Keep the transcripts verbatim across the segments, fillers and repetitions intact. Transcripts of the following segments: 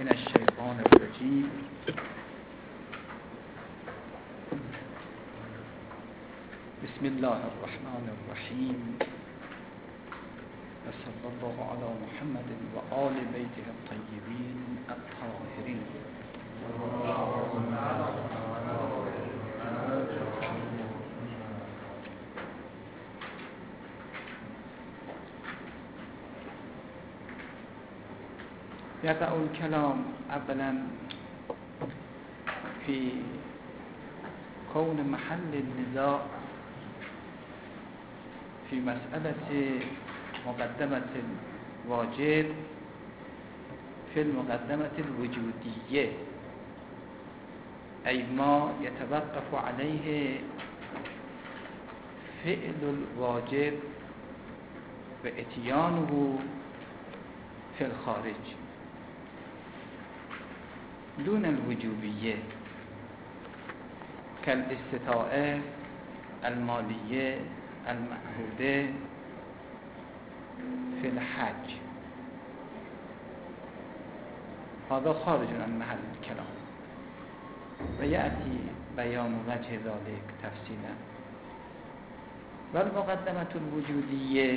من الشیطان الرجیم. بسم الله الرحمن الرحیم و صلی الله علی محمد و آل بیته الطیبین الطاهرین. يقع الكلام اولا في كون محل النزاع في مسألة مقدمة الواجب في المقدمة الوجودية، أي ما يتوقف عليه فعل الواجب وإتيانه في الخارج دون الوجوبية كالاستطاعة المالية المعهودة في الحج. هذا خارج عن محل الكلام ويأتي بيان وجه ذلك تفصيلا. والمقدمة الوجودية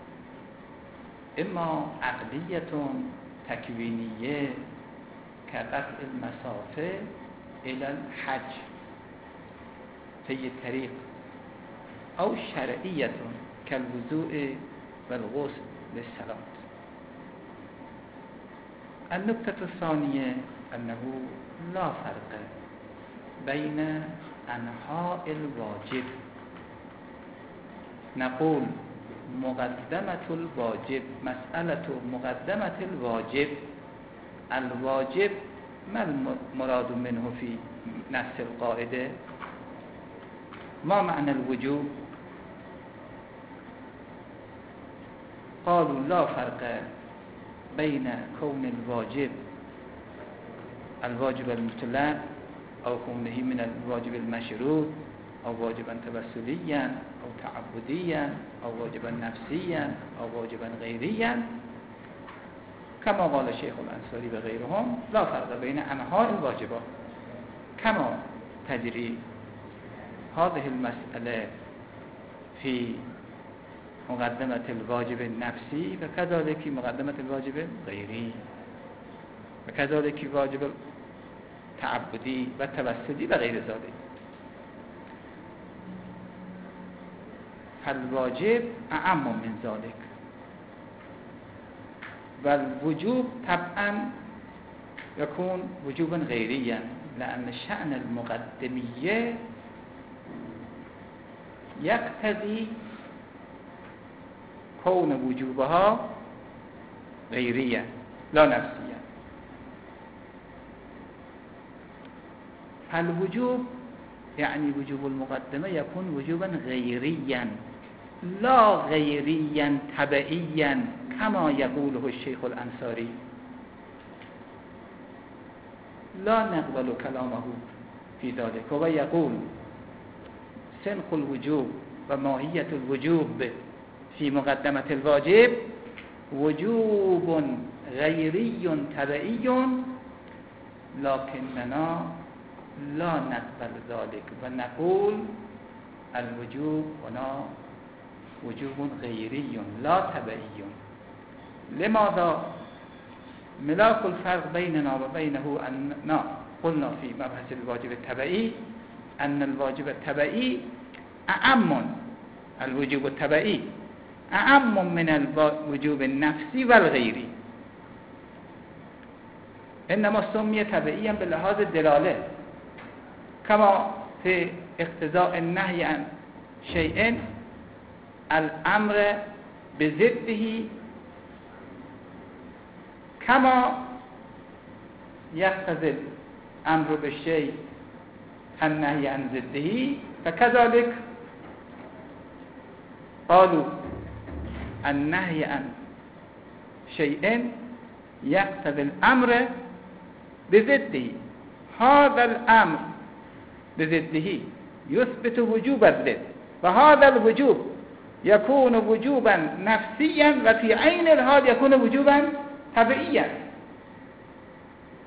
إما عقلية تكوينية كقطع المسافة إلى الحج في الطريق، أو شرعية كالوضوء والغسل للصلاة. النقطة الثانية أنه لا فرق بين أنحاء الواجب. نقول مقدمة الواجب، مسألة مقدمة الواجب، الواجب ما المراد منه في نفس القاعدة؟ ما معنى الوجوب؟ قالوا لا فرق بين كون الواجب الواجب المطلق أو كونه من الواجب المشروط أو واجبا توسليا أو تعبديا أو واجبا نفسيا أو واجبا غيريا، كما قال الشيخ الأنصاري وغيرهم لا فرق بين أنحاء الواجبات. كما تجري هذه المسألة في مقدمة الواجب النفسي وكذلك في مقدمة الواجب الغيري وكذلك واجب التعبدي والتوسلي وغير ذلك. فالواجب أعم من ذلك، والوجوب طبعا يكون وجوبا غيريا، لأن شأن المقدمية يقتضي كون وجوبها غيريا لا نفسيا. فالوجوب يعني وجوب المقدمة يكون وجوبا غيريا لا غيريا تبعيا كما يقوله الشيخ الأنصاري. لا نقبل كلامه في ذلك. هو يقول سنق الوجوب وماهية الوجوب في مقدمة الواجب وجوب غيري تبعي، لكننا لا نقبل ذلك ونقول الوجوب هنا وجوب غيري لا تبعي. لماذا؟ ملاك الفرق بيننا وبينه أننا قلنا في مبحث الواجب التبعي أن الواجب التبعي أعم، الوجوب التبعي أعم من الوجوب النفسي والغيري، إنما سمي تبعيا بلحاظ الدلالة، كما في اقتضاء النهي عن شيء الأمر بضده، كما يقتضي الأمر بالشيء النهي عن ضده، فكذلك قالوا النهي عن شيء يقتضي الأمر بضده. هذا الأمر بضده يثبت وجوب الضد، وهذا الوجوب يكون وجوبا نفسيا وفي عين الحال يكون وجوبا طبيعيا.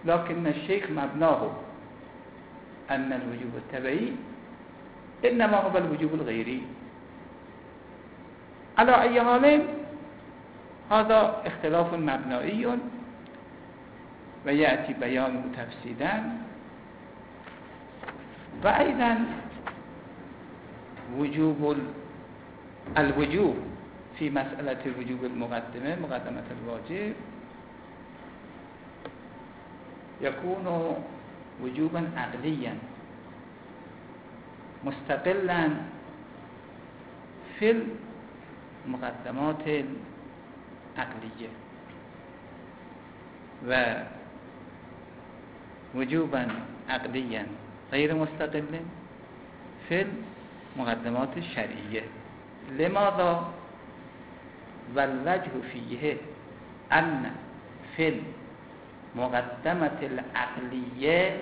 لكن الشيخ مبناه أن الوجوب التبعي إنما هو الوجوب الغيري. على أي حال هذا اختلاف مبنائي ويأتي بيانه تفصيلا. وأيضا وجوب الوجوب في مسألة وجوب المقدمة مقدمة الواجب يكون وجوبا عقليا مستقلا في المقدمات العقلية، ووجوبا عقليا غير مستقل في المقدمات الشرعية. لماذا؟ والوجه فيه أن في المقدمة العقلية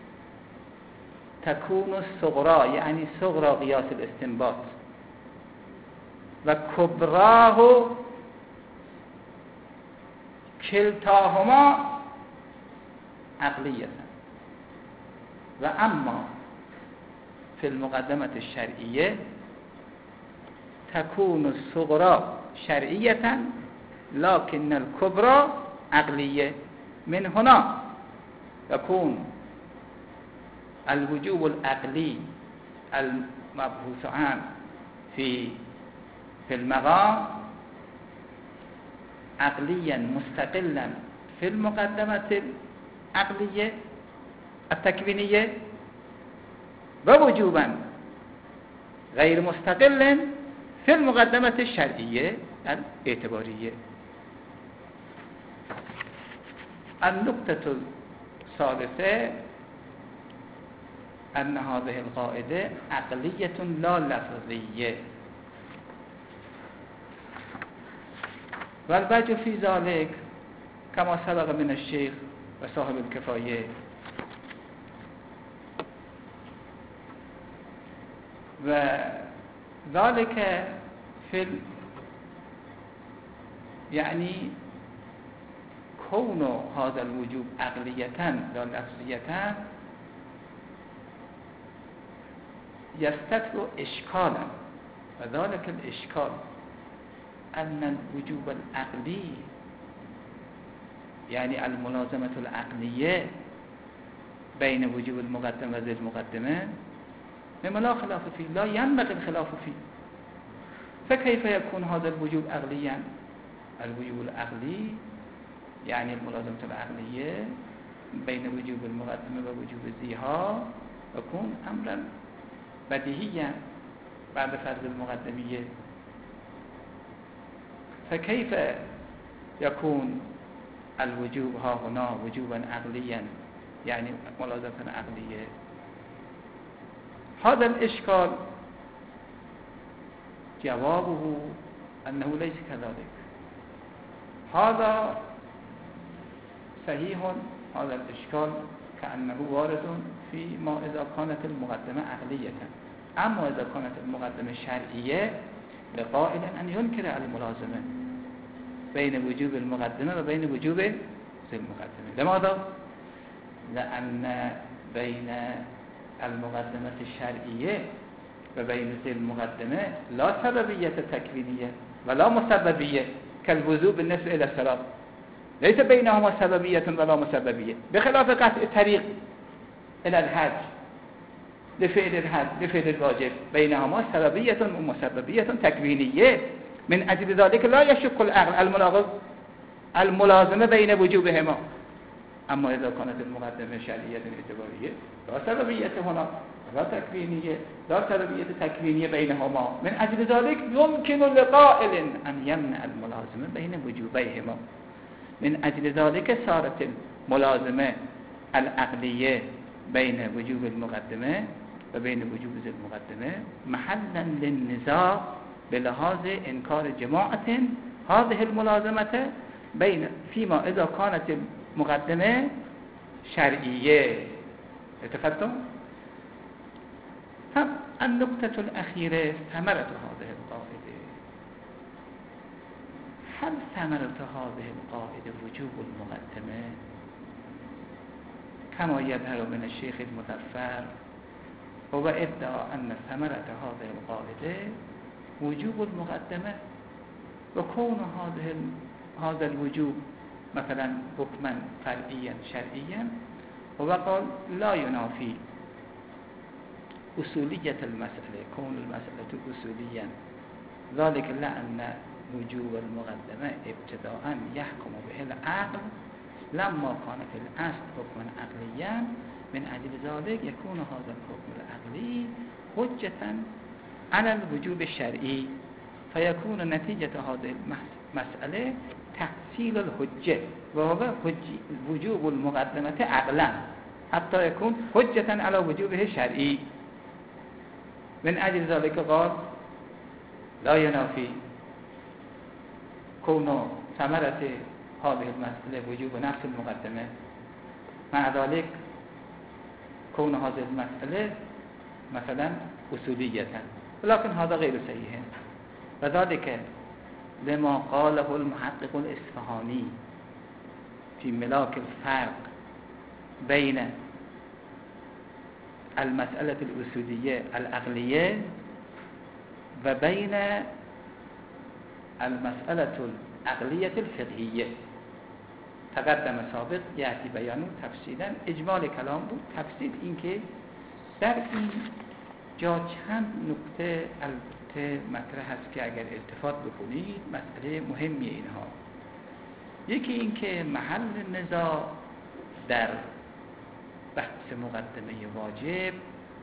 تكون الصغرى، يعني صغرى قياس الاستنباط، وكبراه كلتاهما عقلية. وأما في المقدمة الشرعية تكون الصغرى شرعية لكن الكبرى عقلية. من هنا يكون الوجوب العقلي المبحوث عنه في في المقام عقليا مستقلا في المقدمة العقلية التكوينية، ووجوبا غير مستقل في المقدمة الشرعية الاعتبارية. النقطة الثالثة أن هذه القاعدة عقلية لا لفظية، والوجه في ذلك كما سبق من الشيخ وصاحب الكفاية. وذلك في يعني كون هذا الوجوب عقلية لا لفظية يستتر إشكالا، وذلك الإشكال أن الوجوب العقلي يعني الملازمة العقلية بين وجوب المقدمة وذي المقدمة مما لا خلاف فيه، لا ينبغي الخلاف فيه. فكيف يكون هذا الوجوب عقليا؟ الوجوب العقلي يعني الملازمة العقلية بين وجوب المقدمة ووجوب ذيها يكون أمرا بديهيا بعد فرض المقدمية. فكيف يكون الوجوب ها هنا وجوبا عقليا يعني ملازمة عقلية؟ هذا الإشكال جوابه أنه ليس كذلك. هذا صحيح، هذا الإشكال كأنه وارد فيما إذا كانت المقدمة عقلية. أما إذا كانت المقدمة شرعية لقائل أن ينكر الملازمة بين وجوب المقدمة وبين وجوب ذي المقدمة. لماذا؟ لأن بين المقدمة الشرعية وبين ذي المقدمة لا سببية تكوينية ولا مسببية كالوضوء بالنسبة إلى الصلاة، ليس بينهما سببية ولا مسببية، بخلاف قطع الطريق إلى الحج لفعل الحج لفعل الواجب بينهما سببية ومسببية تكوينية. من أجل ذلك لا يشك العقل الملاحظ الملازمة بين وجوبهما. أما إذا كانت المقدمة شرعية اعتبارية لا سببية هنا لا تكوينية، لا سببية تكوينية بينهما. من أجل ذلك يمكن لقائل أن يمنع الملازمة بين وجوبيهما. من أجل ذلك صارت الملازمة العقلية بين وجوب المقدمة وبين وجوب ذي المقدمة محلا للنزاع بلحاظ إنكار جماعة هذه الملازمة بين فيما إذا كانت المقدمة شرعية. اتفقتم؟ هم النقطة الأخيرة ثمرة هذه القاعدة. هل ثمرة هذه القاعدة وجوب المقدمة كما يظهر من الشيخ المظفر هو ادعى أن ثمرة هذه القاعدة وجوب المقدمة وكون هذه هذا الوجوب مثلا حكما فرعيا شرعيا وقال لا ينافي أصولية المسألة كون المسألة أصوليا ذلك لأن وجوب المقدمة ابتداء يحكم به العقل لما كان في الأصل حكما عقليا من أجل ذلك يكون هذا الحكم العقلي حجة على الوجوب الشرعي فيكون نتيجة هذه المسألة تحصيل الحجة وهو وجوب المقدمة عقلا حتى يكون حجة على وجوبه الشرعي من أجل ذلك قال لا ينافي كون ثمرة هذه المسألة وجوب نفس المقدمة مع ذلك كون هذه المسألة مثلا أصولية ولكن هذا غير صحيح وذلك لما قاله المحقق الإصفهاني في ملاك الفرق بين المسألة الأصولية العقلية وبين المسألة العقلية الفقهية تقدم سابق یأتی بیان تفصیلا اجمال کلام بود تفصیل این که در این جا چند نکته البته مطرح هست که اگر التفات بکنید مسئله مهمی اینها یکی این که محل نزاع در بحث مقدمه واجب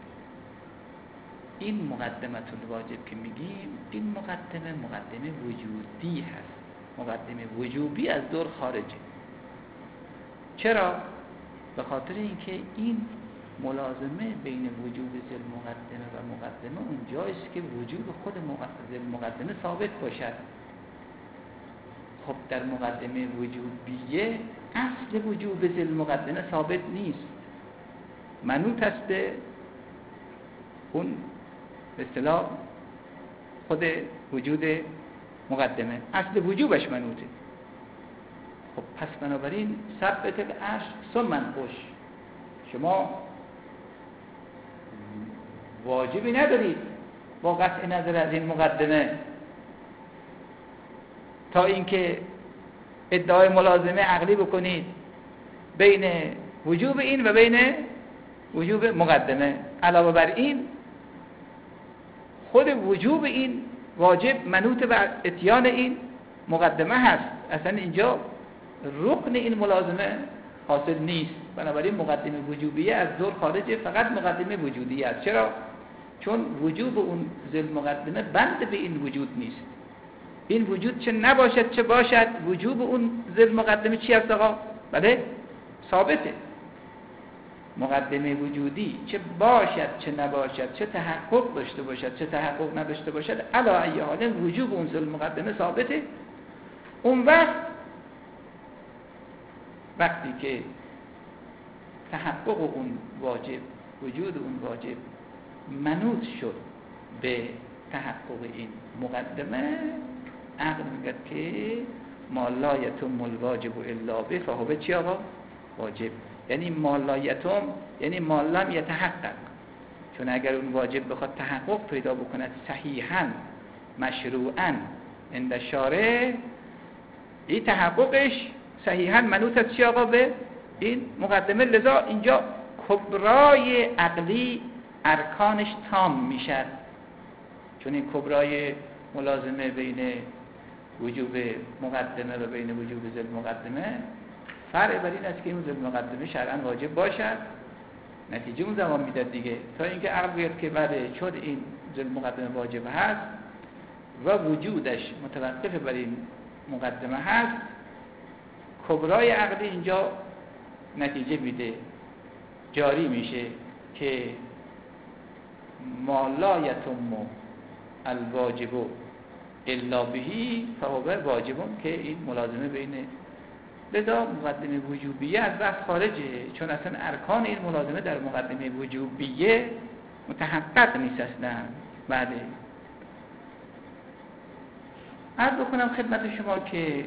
این مقدمه الواجب که میگیم این مقدمه مقدمه وجودی هست مقدمه وجوبی از دور خارجه چرا؟ به خاطر اینکه این ملازمه بین وجوب ذل مقدمه و مقدمه اونجایست که وجوب خود ذل مقدمه ثابت باشد خب در مقدمه وجوبیه اصل وجوب ذل مقدمه ثابت نیست منوط است به اون به اصطلاح خود وجود مقدمه اصل وجوبش منوطه خب پس بنابراین ثبت العرش ثم انقش شما واجبی ندارید با قطع نظر از این مقدمه تا اینکه ادعای ملازمه عقلی بکنید بین وجوب این و بین وجوب مقدمه علاوه بر این خود وجوب این واجب منوط به اتیان این مقدمه هست اصلا اینجا رکن این ملازمه حاصل نیست بنابراین مقدمه وجوبیه از دور خارجه فقط مقدمه وجودیه است چرا؟ چون وجوب اون ذل مقدمه بند به این وجود نیست این وجود چه نباشد چه باشد وجوب اون ذل مقدمه چی است آقا؟ بله؟ ثابته مقدمه وجودی چه باشد چه نباشد چه تحقق داشته باشد چه تحقق نداشته باشد علی ای حال وجوب اون ذل مقدمه ثابته اون وقت وقتی که تحقق اون واجب وجود اون واجب منوط شد به تحقق این مقدمه عقل میگه که ما لا یتم الواجب الا به فهو چی آقا؟ واجب یعنی ما لا یتم یعنی ما لم یتحقق چون اگر اون واجب بخواد تحقق پیدا بکند صحیحاً مشروعاً عند شارع این تحققش صحیحاً منوط است چی آقا به این مقدمه لذا اینجا کبرای عقلی ارکانش تام میشد چون این کبرای ملازمه بین وجوب مقدمه و بین وجوب ذل مقدمه فرع بر این است که اون ذل مقدمه شرعاً واجب باشد نتیجه اون زمان میداد دیگه تا اینکه عقل بیاد که بله شد این ذل مقدمه واجب هست و وجودش متوقف بر این مقدمه هست کبرای عقلی اینجا نتیجه میده جاری میشه که ما لا یتم الواجب الا بهی فهو واجبون که این ملازمه بین لذا مقدمه وجوبیه از بحث خارجه چون اصلا ارکان این ملازمه در مقدمه وجوبیه متحقق نیست اصلا بله عرض بکنم خدمت شما که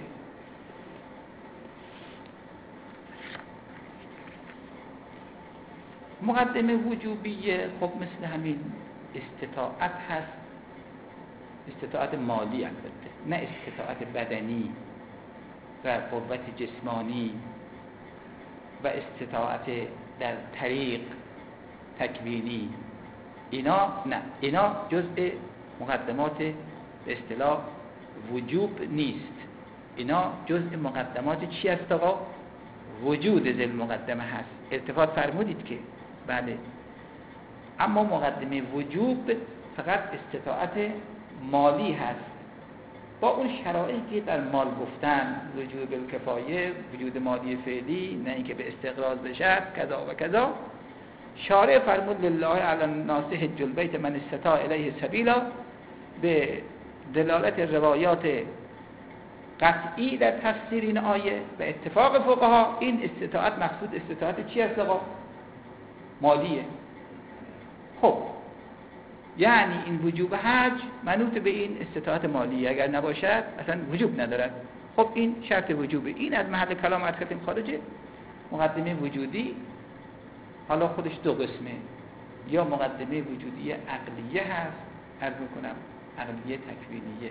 مقدمه وجوبیه خب مثل همین استطاعت هست، استطاعت مالی البته، نه استطاعت بدنی و قوت جسمانی و استطاعت در طریق تکوینی، اینا نه، اینا جزء مقدمات به اصطلاح وجوب نیست. اینا جزء مقدمات چی است آقا؟ وجود ذل مقدمه هست. التفات فرمودید که بله، اما مقدمه وجوب فقط استطاعت مالی هست با اون شرایطی در مال گفتن، وجود الکفایه، وجود مالی فعلی، نه اینکه به استقراض بشد کذا و کذا. شارع فرمود لله علی الناس حج البیت من استطاع الیه سبیلا، به دلالت روایات قطعی در تفسیر این آیه و اتفاق فقها، این استطاعت مقصود استطاعت چی است آقا؟ مالیه. خب یعنی این وجوب حج منوط به این استطاعت مالی، اگر نباشد اصلا وجوب ندارد. خب این شرط وجوبه. این از محل کلام عرض کردیم خارجه. مقدمه وجودی حالا خودش دو قسمه، یا مقدمه وجودی عقلیه هست، عرض میکنم عقلیه تکوینیه،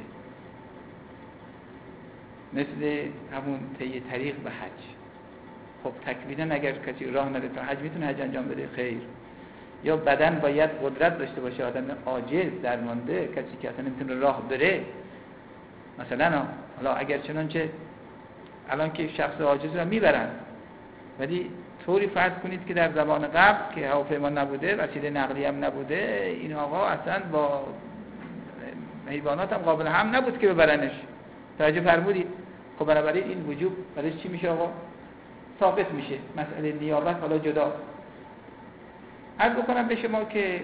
مثل همون طی طریق به حج. خب تکوینا اگر کسی راه نداره تا حج میتونه حج انجام بده؟ خیر. یا بدن باید قدرت داشته باشه، آدم عاجز درمانده، کسی که اصلا نمیتونه راه بره مثلا. حالا اگر چنانچه الان که شخص عاجز رو میبرن، ولی طوری فرض کنید که در زمان قبل که هواپیما نبوده، وسیله نقلیه هم نبوده، این آقا اصلا با حیوانات هم قابل هم نبود که ببرنش. توجه فرمودید؟ خب بنابراین این وجوب برای چی میشه آقا؟ ثابت میشه. مسئله نیابت حالا جدا. عرض بکنم به شما که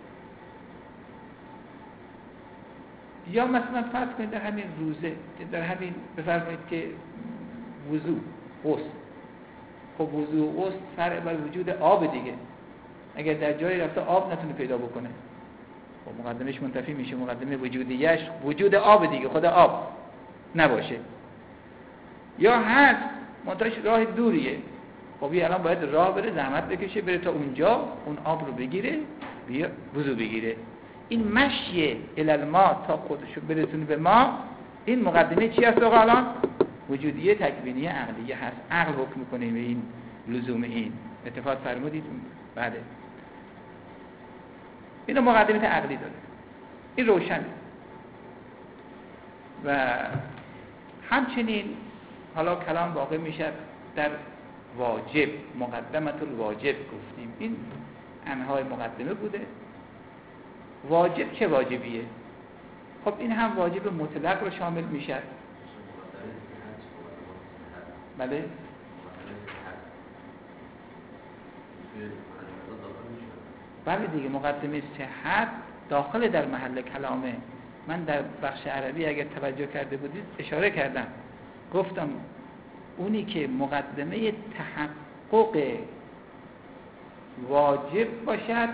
یا مثلا فرض کنید در همین روزه، در همین بفرمایید که وضو غسل، خب وضو و غسل فرع بر وجود آب دیگه. اگر در جایی رفته آب نتونه پیدا بکنه، خب مقدمش منتفی میشه. مقدمه وجودیش وجود آب دیگه، خدا آب نباشه. یا هست منتش راه دوریه، خب این الان باید راه بره، زحمت بکشه، بره تا اونجا، اون آب رو بگیره، بیا وضو بگیره. این مشی الالما تا خودشو برسونه به ما، این مقدمه چی هست آقا الان؟ وجودیه تکوینیه عقلیه هست. عقل حکم میکنه به این لزوم. این اتفاق فرمودید؟ بله. اینو مقدمه عقلی داره، این روشنه. و همچنین حالا کلام واقع میشه در واجب، مقدمت الواجب گفتیم، این انهای مقدمه بوده. واجب چه واجبیه؟ خب این هم واجب مطلق رو شامل میشه. بله؟ بله دیگه، مقدمه صحت داخل در محل کلامه. من در بخش عربی اگر توجه کرده بودید اشاره کردم، گفتم اونی که مقدمه تحقق واجب باشد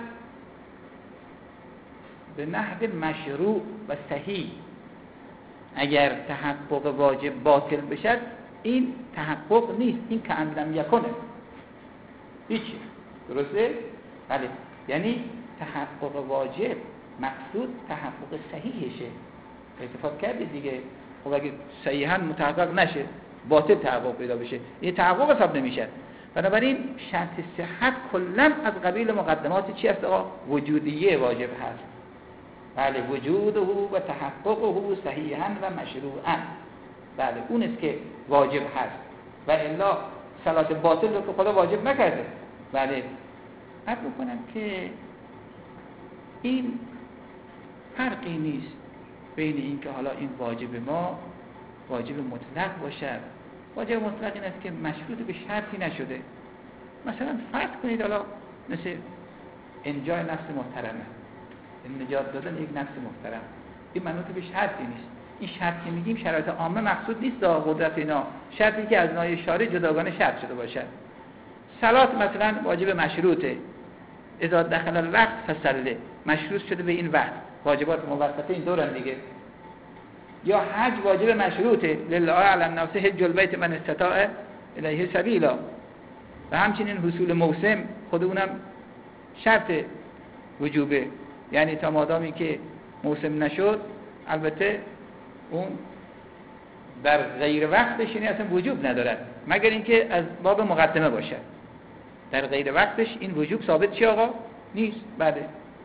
به نحو مشروع و صحیح، اگر تحقق واجب باطل بشد این تحقق نیست، این که اندم یکنه هیچی. درسته؟ بله. یعنی تحقق واجب مقصود تحقق صحیحشه. اتفاق کردید دیگه. خب اگه صحیحاً متحقق نشه، باطل تحقق پیدا بشه، این تحقق حساب نمیشه. بنابراین شرط صحت کلاً از قبیل مقدمات چی است آقا؟ وجودیه واجب هست. بله، وجوده و تحققه صحیحاً و مشروعاً. بله اون است که واجب هست، و الا صلات باطل رو که خدا واجب نکرده. بله. عرض می‌کنم که این فرقی نیست بین این که حالا این واجب ما واجب مطلق باشد. واجب مطلق این است که مشروط به شرطی نشده. مثلا فرض کنید حالا مثل انجای نفس محترمه، این نجات دادن یک نفس محترم، این منوط به شرطی نیست. این شرط که میگیم شرایط عامه مقصود نیست، قدرت اینا شرطی که از نای شارع جداگانه شرط شده باشد. صلات مثلا واجب مشروطه، اذا دخل الوقت فصله، مشروط شده به این وقت. واجبات موقته این دورن دیگه. یا حج واجب مشروطه، لله علی الناس حج البیت من استطاع الیه سبیلا. و همچنین حصول موسم خود اونم شرط وجوبه، یعنی تا مادامی که موسم نشد، البته اون در غیر وقتش یعنی اصلا وجوب ندارد مگر اینکه از باب مقدمه باشد. در غیر وقتش این وجوب ثابت چی آقا؟ نیست. بله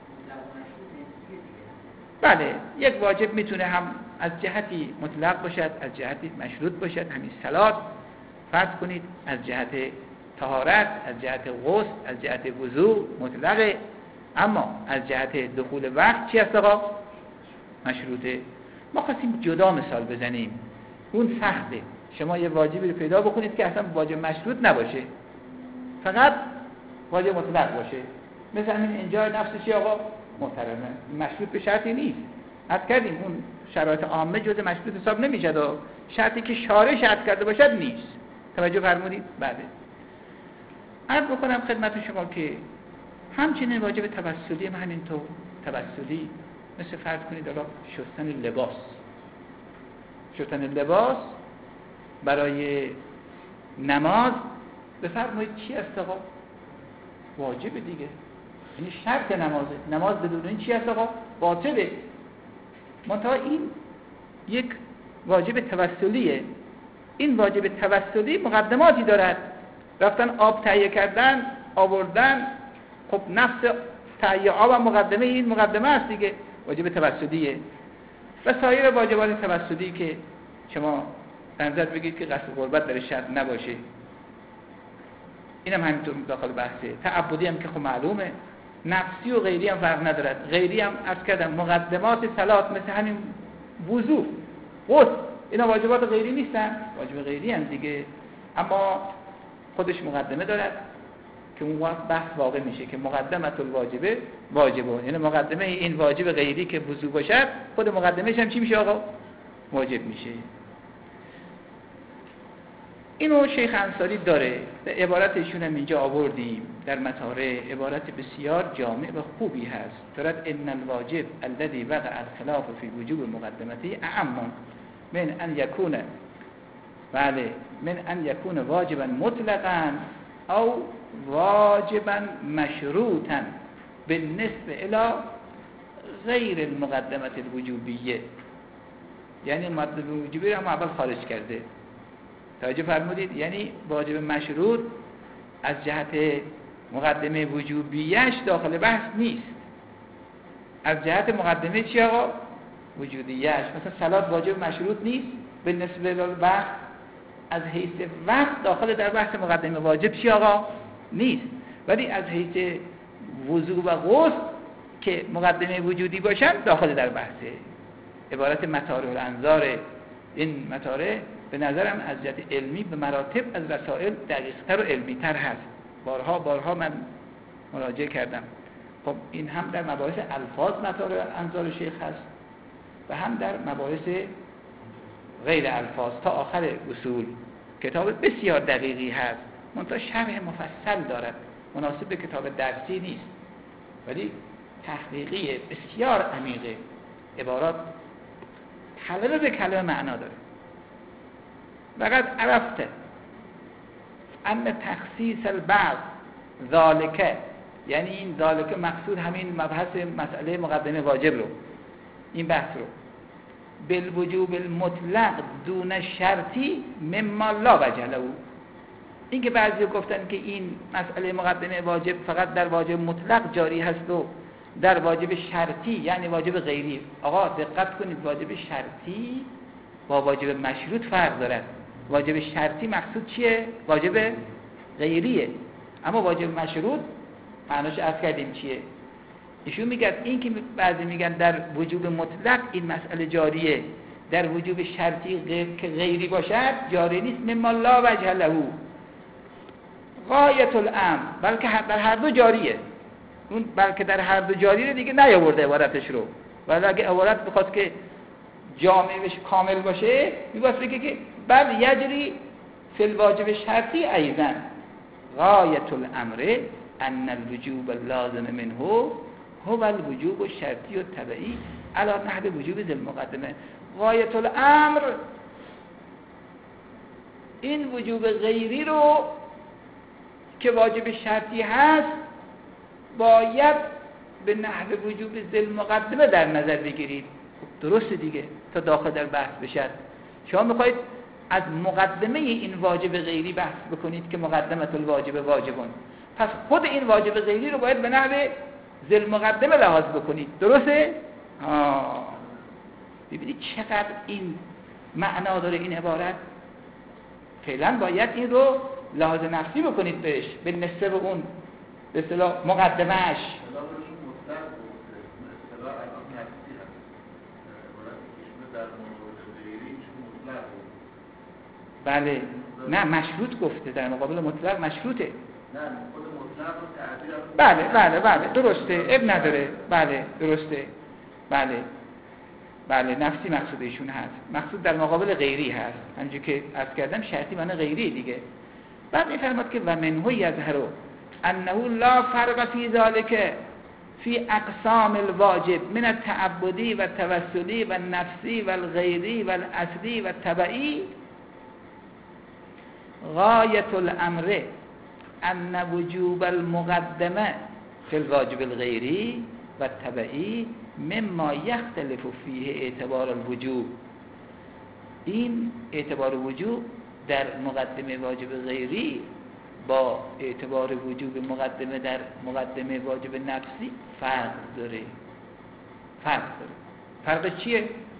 بله یک واجب میتونه هم از جهتی مطلق باشد، از جهتی مشروط باشد. همین صلات فرض کنید از جهت طهارت، از جهت غسل، از جهت وضو مطلقه، اما از جهت دخول وقت چی است آقا؟ مشروطه. ما خواستیم جدا مثال بزنیم، اون سخته. شما یه واجبی رو پیدا بکنید که اصلا واجب مشروط نباشه، فقط واجب مطلق باشه. مثل همین اینجا نفس چی آقا؟ محترمه، مشروط به شرطی نیست. از کردیم اون شرایط عامه جز مشروط حساب نمیشد و شرطی که شارع شرط کرده باشد نیست. توجه فرمودید؟ بله. عرض بکنم خدمت شما که همچنین واجب توسلی هم همینطور. توسلی مثل فرض کنید الان شستن لباس. شستن لباس برای نماز بفرمایید چی است آقا؟ واجب دیگه، یعنی شرط نمازه. نماز بدون این چی است آقا؟ باطله. منتها این یک واجب توسلیه. این واجب توسلی مقدماتی دارد. رفتن آب تهیه کردن، آوردن، خب نفس تهیه آب هم مقدمه، این مقدمه است دیگه، واجب توسلیه. و سایر واجبات توسلی که شما در نظر بگید که قصد قربت در شرط نباشه، اینم همینطور داخل بحثه. تعبدی هم که خب معلومه، نفسی و غیری هم فرق ندارد. غیری هم عرض کردم مقدمات صلات مثل همین وضو، غسل، اینا واجبات غیری نیستن، واجب غیری هم دیگه، اما خودش مقدمه دارد که اون وقت بحث واقع میشه که مقدمت الواجبه واجبه، یعنی مقدمه این واجب غیری که وضو باشد خود مقدمهش هم چی میشه آقا؟ واجب میشه. اینو شیخ انصاری داره، به عبارتشون هم اینجا آوردیم در مطالع. عبارت بسیار جامع و خوبی هست. دارد ان الواجب الذي وقع الخلاف في وجوب مقدمته اعم من ان يكون بله من ان يكون واجبا مطلقا او واجبا مشروطا بالنسبه الى غیر المقدمه الوجوبیه. یعنی مقدمه وجوبی رو هم اول خارج کرده. توجه فرمودید؟ یعنی واجب مشروط از جهت مقدمه وجوبیش داخل بحث نیست. از جهت مقدمه چی آقا؟ وجودیش. مثلا صلات واجب مشروط نیست بالنسبه به بحث، از حیث وقت داخل در بحث مقدمه واجب چی آقا؟ نیست. ولی از حیث وضو و غسل که مقدمه وجودی باشن داخل در بحثه. عبارت مطارح الانظار. این مطارح به نظرم از جهت علمی به مراتب از رسائل دقیق‌تر و علمی‌تر هست. بارها بارها من مراجعه کردم. خب این هم در مباحث الفاظ مطارح انظار شیخ هست و هم در مباحث غیر الفاظ تا آخر اصول. کتاب بسیار دقیقی هست، منتها شرح مفصل دارد، مناسب به کتاب درسی نیست، ولی تحقیقی بسیار عمیقه. عبارات کلمه به کلمه معنا داره. وقد عرفت ان تخصیص البعض ذالکه، یعنی این ذالکه مقصود همین مبحث مسئله مقدمه واجب رو، این بحث رو، بالوجوب المطلق دون شرطی مما لا وجه له. این که بعضی گفتن که این مسئله مقدمه واجب فقط در واجب مطلق جاری هست و در واجب شرطی یعنی واجب غیری. آقا دقت کنید، واجب شرطی با واجب مشروط فرق دارد. واجب شرطی مقصود چیه؟ واجب غیریه. اما واجب مشروط معناش عرض کردیم چیه؟ ایشون میگن این که بعضی میگن در وجوب مطلق این مسئله جاریه، در وجوب شرطی غیر که غیری باشد جاری نیست. مما لا وجه له غایت الامر، بلکه در هر دو جاریه. اون بلکه در هر دو جاری رو دیگه نیاورده عبارتش رو، ولی اگه عبارت بخواد که جامع بشه کامل باشه میگوست بگه که بل یجری فی الواجب شرطی ایضا غایت الامر ان الوجوب اللازم منه هو الوجوب الشرطی التبعی علی نحو وجوب ذی المقدمه. غایت الامر این وجوب غیری رو که واجب شرطی هست باید به نحو وجوب ذل مقدمه در نظر بگیرید. خب درست دیگه تا داخل در بحث بشد. شما میخواید از مقدمه این واجب غیری بحث بکنید که مقدمه الواجب واجبون، پس خود این واجب غیری رو باید به نحو ذل مقدمه لحاظ بکنید. درسته؟ آه. ببینید چقدر این معنا داره این عبارت. فعلا باید این رو لحاظ نفسی بکنید بهش، به نسبه اون به اصطلاح مقدمه‌اش. بله نه مشروط گفته، در مقابل مطلق مشروطه. نه خود مطلق رو تعبیر بله بله بله درسته، اب نداره. بله درسته. بله بله نفسی مقصود ایشون هست، مقصود در مقابل غیری هست. همونجوری که عرض کردم شرطی معنی غیری دیگه. بعد می‌فرماد که و منه یظهر انه لا فرق فی ذلک فی اقسام الواجب من التعبدی و التوسلی و النفسی و الغیری و الاصلی و التبعی غایت الامر ان وجوب المقدمه فی الواجب الغیری و التبعی مما یختلف فیه اعتبار الوجوب. این اعتبار وجوب در مقدمه واجب غیری با اعتبار وجوب مقدمه در مقدمه واجب نفسی فرق داره. فرق داره. فرق چیه؟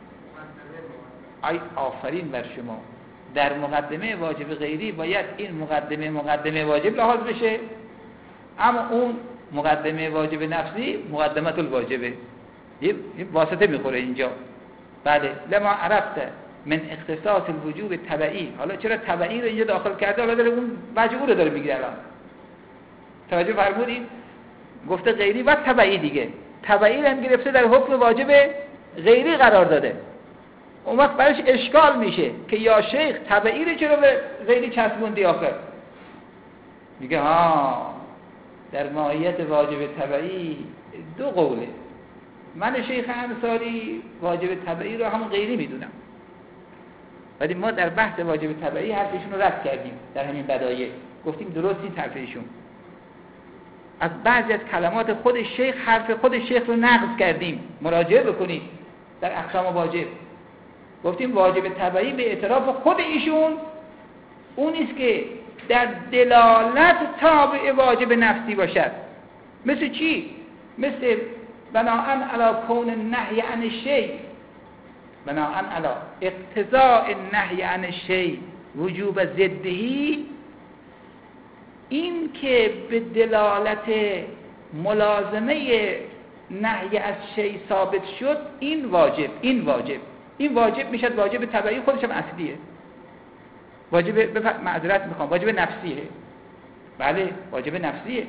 آی آفرین بر شما. در مقدمه واجب غیری باید این مقدمه مقدمه واجب لحاظ بشه، اما اون مقدمه واجب نفسی مقدمت الواجبه. یه واسطه میخوره اینجا. بله لما عرفته من اختصاص الوجوب تبعی. حالا چرا تبعی رو اینجا داخل کرده؟ حالا داره اون مجبور رو داره میگیره. الان توجه فرمودید؟ گفته غیری و تبعی دیگه. تبعی رو هم گرفته در حکم واجب غیری قرار داده. اون وقت برش اشکال میشه که یا شیخ تبعی رو چرا به غیری چسبوندی آخر؟ میگه ها در ماهیت واجب تبعی دو قوله. من شیخ انصاری واجب تبعی رو همون غیری میدونم، ولی ما در بحث واجب تبعی حرفشون رو رد کردیم. در همین بدایع گفتیم درست این حرفشون. از بعضی از کلمات خود شیخ حرف خود شیخ رو نقض کردیم. مراجعه بکنید در اقسام واجب. گفتیم واجب تبعی به اعتراف خود ایشون اون نیست که در دلالت تابع واجب نفسی باشد. مثل چی؟ مثل بناءً علی کون النهی عن الشیء، بناءً علی اقتضاء النهی عن الشیء وجوب ضدهی، این که به دلالت ملازمه نهی از شیء ثابت شد، این واجب این واجب این واجب میشد واجب تبعی. خودش هم اصلیه. واجب بف... معذرت میخوام واجب نفسیه. بله واجب نفسیه.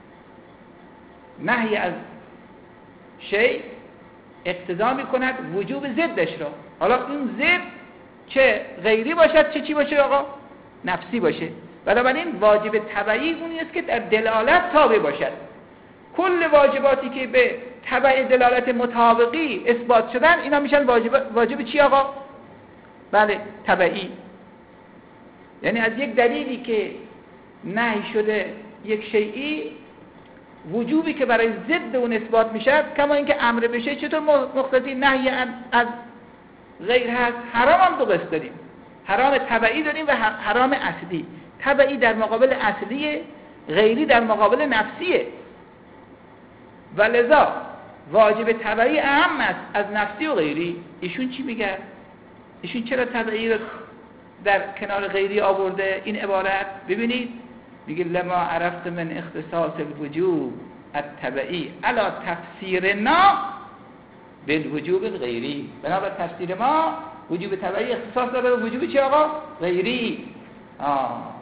نهی از شیء اقتضا میکند وجوب ضدش را. حالا این ضد چه غیری باشد چه چی باشه آقا؟ نفسی باشه. بنابراین واجب تبعی اونی است که در دلالت تابع باشد. کل واجباتی که به تبع دلالت مطابقی اثبات شدن اینا میشن واجب واجب چی آقا؟ بله تبعی. یعنی از یک دلیلی که نهی شده یک شیئی، وجوبی که برای ضد اون اثبات میشه، کما اینکه امر بشه چطور مقتضی نهی از غیر هست. حرام هم دو قسم داریم، حرام تبعی داریم و حرام اصلی. تبعی در مقابل اصلیه، غیری در مقابل نفسیه. و لذا واجب تبعی اهم است از نفسی و غیری. ایشون چی میگه؟ ایشون چرا تبعی رو در کنار غیری آورده این عبارت؟ ببینید میگه لما عرفت من اختصاص الوجوب التبعی علی تفسیرنا بالوجوب الغیری. بنابر تفسیر ما وجوب تبعی اختصاص داره به وجوب چی آقا؟ غیری. آه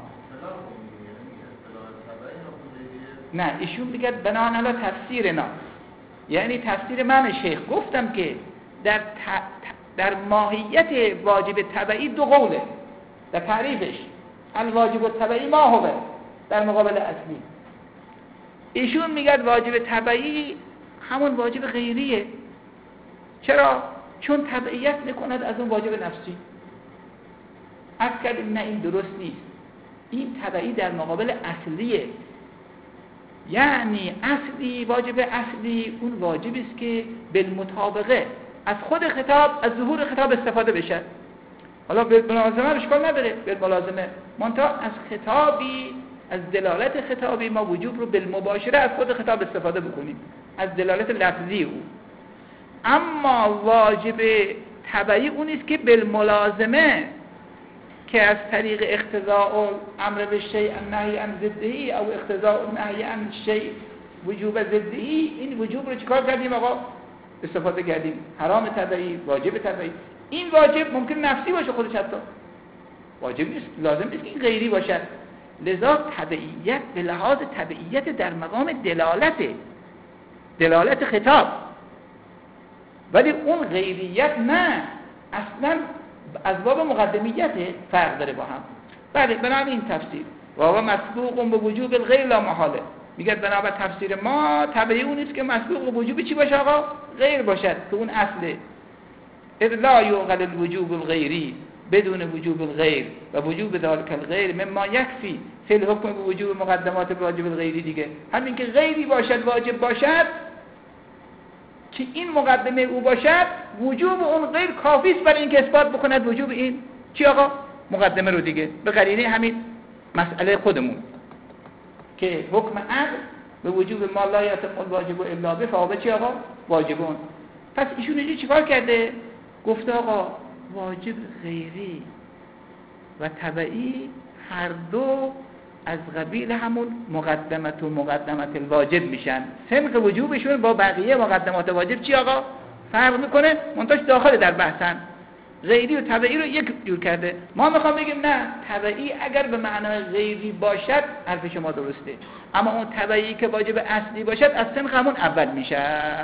نه ایشون میگه بنان علی تفسیرنا، یعنی تفسیر من شیخ. گفتم که در ت... در ماهیت واجب تبعی دو قوله در تعریفش. الواجب التبعی ما هو در مقابل اصلی. ایشون میگه واجب تبعی همون واجب غیریه. چرا؟ چون تبعیت میکند از اون واجب نفسی. اصلا نه این درست نیست. این تبعی در مقابل اصلیه. یعنی اصلی، واجب اصلی اون واجبی است که بالمطابقه از خود خطاب، از ظهور خطاب استفاده بشه. حالا بالملازمه اشکال نداره، بالملازمه منتها از خطابی، از دلالت خطابی ما وجوب رو بالمباشره از خود خطاب استفاده بکنیم، از دلالت لفظی او. اما واجب تبعی اون است که بالملازمه که از طریق اقتضاء الامر بالشیء النهی عن ضده او اقتضاء النهی عن الشیء وجوب ضده، این وجوب رو چیکار کردیم آقا؟ استفاده کردیم. حرام تبعی، واجب تبعی. این واجب ممکن نفسی باشه خودش، حتی واجب نیست، لازم نیست که این غیری باشد. لذا تبعیت به لحاظ تبعیت در مقام دلالت دلالت خطاب، ولی اون غیریت نه، اصلا از باب مقدمیت فرق داره با هم. بله، بنابراین این تفسیر واقعا مسبوق به وجوب الغیر لا محاله، میگه بنابر تفسیر ما تبعی اون نیست که مسبوق به وجوب چی باشه آقا؟ غیر باشد، که اون اصله. اذ لا یعقل الوجوب الغیری بدون وجوب الغیر و وجوب ذلك الغیر مما یکفی فی الحکم به وجوب مقدمات واجب الغیری. دیگه همین که غیری باشد، واجب باشد، که این مقدمه او باشد، وجوب اون غیر کافی است برای اینکه اثبات بکند وجوب این چی آقا؟ مقدمه رو. دیگه به قرینه همین مسئله خودمون که حکم عقل به وجوب ما لا یتم الواجب الا به فهو چی آقا؟ واجبون. پس ایشون اینجا چیکار کرده؟ گفته آقا واجب غیری و تبعی هر دو از قبیل همون مقدمت و مقدمت الواجب میشن. سنخ وجوبشون با بقیه مقدمات واجب چی آقا؟ فرق میکنه، منتاش داخل در بحثن. غیری و تبعی رو یک جور کرده. ما میخوام بگیم نه، تبعی اگر به معنای غیری باشد حرف شما درسته، اما اون تبعی که واجب اصلی باشد از سنخ همون اول میشه.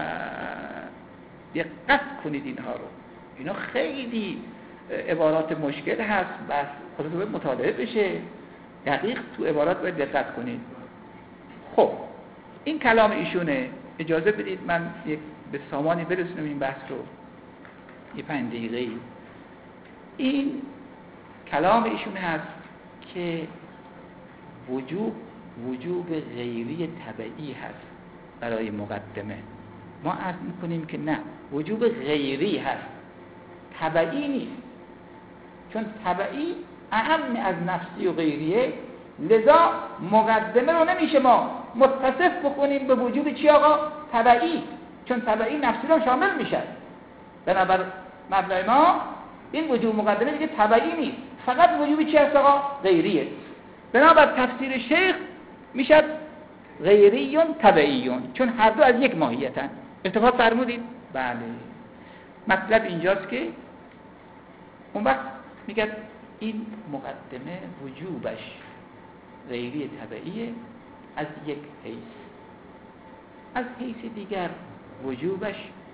دقت کنید اینها رو، اینا خیلی عبارات مشکل هست، بس خودتون باید مطالعه بشه، دقیق تو عبارات باید دقت کنید. خب این کلام ایشونه. اجازه بدید من یک به سامانی برسونم این بحث رو، یه پنج دقیقه. این کلام ایشون هست که وجوب وجوب غیری تبعی هست برای مقدمه. ما عرض میکنیم که نه، وجوب غیری هست، تبعی نیست، چون تبعی اهم از نفسی و غیریه. لذا مقدمه رو نمیشه ما متصف بکنیم به وجوب چی آقا؟ تبعی، چون تبعی نفسی رو شامل میشه. بنابر مبنای ما این وجوب مقدمه دیگه تبعی نیست، فقط وجوب چی هست آقا؟ غیریه. بنابر تفسیر شیخ میشه غیریون تبعیون، چون هر دو از یک ماهیتن. اتفاق فرمودید؟ بله. مطلب اینجاست که اون وقت میگه این مقدمه وجوبش غیری تبعیه از یک حیث، از حیث دیگر وجوبش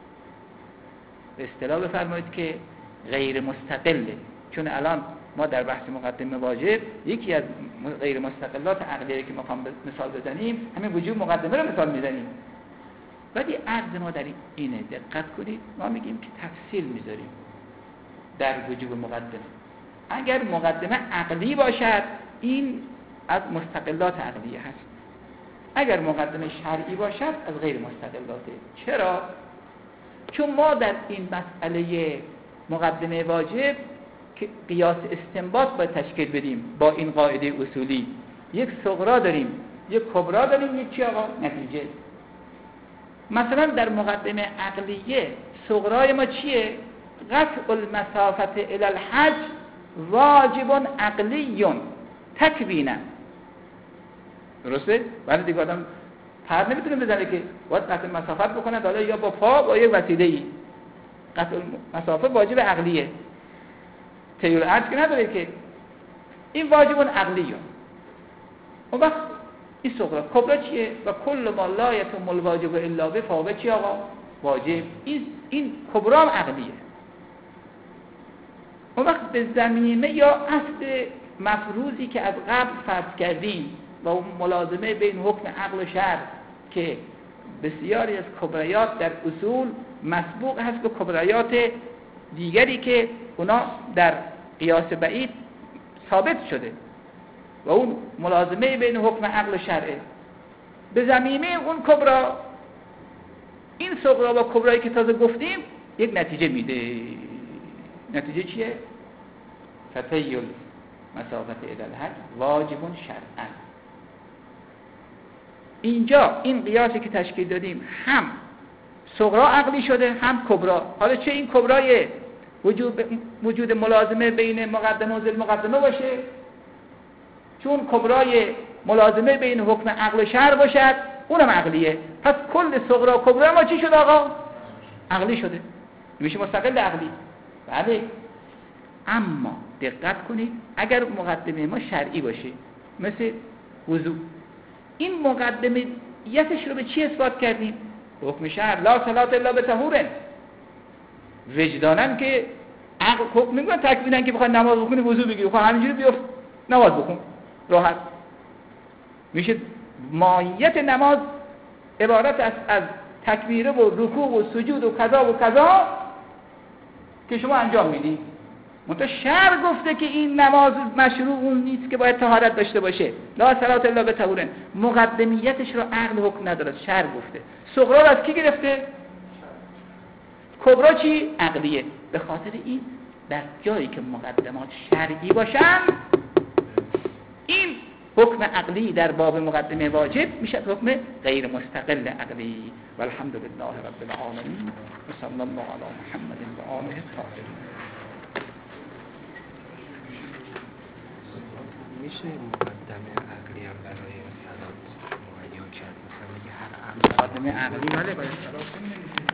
به اصطلاح بفرمایید که غیر مستقله، چون الان ما در بحث مقدمه واجب یکی از غیر مستقلات عقلیه که میخوام مثال بزنیم همین وجوب مقدمه رو مثال میزنیم. ولی عرض ما در اینه، دقت کنید، ما میگیم که تفصیل میذاریم در وجوب مقدمه. اگر مقدمه عقلی باشد این از مستقلات عقلیه هست، اگر مقدمه شرعی باشد از غیر مستقلاته. چرا؟ چون ما در این مسئله مقدمه واجب که قیاس استنباط باید تشکیل بدیم با این قاعده اصولی. یک صغرا داریم، یک کبرا داریم، یک چی آقا؟ نتیجه. مثلا در مقدمه عقلیه صغرای ما چیه؟ قطع المسافت الی الحج واجب عقلی تکوینا. درسته؟ ولی دیگه آدم پر نمیتونه بزنه که باید قطع مسافت بکنه، حالا یا با پا با یک وسیله‌ای. قطع مسافت واجب عقلیه، تیور عرض که نداره که این واجب عقلیه. اون وقت این صغرا. کبرا چیه؟ و کل ما لا یتم الواجب الا به فهو چی آقا؟ واجب. این این کبرا هم عقلیه. اون وقت به زمینه یا اصل مفروضی که از قبل فرض کردیم و اون ملازمه بین حکم عقل و شرع که بسیاری از کبریات در اصول مسبوق هست به کبریات دیگری که اونا در قیاس بعید ثابت شده و اون ملازمه بین حکم عقل و شرعه. به ضمیمه اون کبرا. این صغرا و کبرایی که تازه گفتیم یک نتیجه میده. نتیجه چیه؟ فتیل مسافت الالحق واجب شرعا. اینجا این قیاسی که تشکیل دادیم هم صغرا عقلی شده هم کبرا. حالا چه این کبرای وجود وجود ملازمه بین مقدمه و ذی المقدمه باشه، چون کبرای ملازمه بین حکم عقل و شرع باشد، اونم عقلیه. پس کل صغرا و کبرا ما چی شد آقا؟ عقلی شده، میشه مستقل عقلی. بله، اما دقت کنید اگر مقدمه ما شرعی باشه مثل وضو، این مقدمه یتش رو به چی اثبات کردیم؟ حکم شرع، لا صلاة الا بطهور. وجدانن که عقل حکم میگن تکوینن که بخواد نماز بخونی وضو بگیری، خب همینجوری بیفت نماز بخون راحت. میشه ماهیت نماز عبارت است از تکبیره و رکوع و سجود و قضا و قضا که شما انجام میدید. منتها شرع گفته که این نماز مشروع اون نیست که باید طهارت داشته باشه، لا صلاة الا بطهور. مقدمیتش رو عقل حکم نداره، شرع گفته. صغرا رو از کی گرفته؟ کبرا چی؟ عقلیه. به خاطر این در جایی که مقدمات شرعی باشن، این حکم عقلی در باب مقدمه واجب میشه حکم غیر مستقل عقلی. والحمد لله رب العالمین و صلی الله علی محمد و آله الطاهرین. میشه مقدمه عقلی هم برای صلات معین کرد؟ مثلا میگه هر عمل مقدمه عقلی ولی باید صلات کنیم.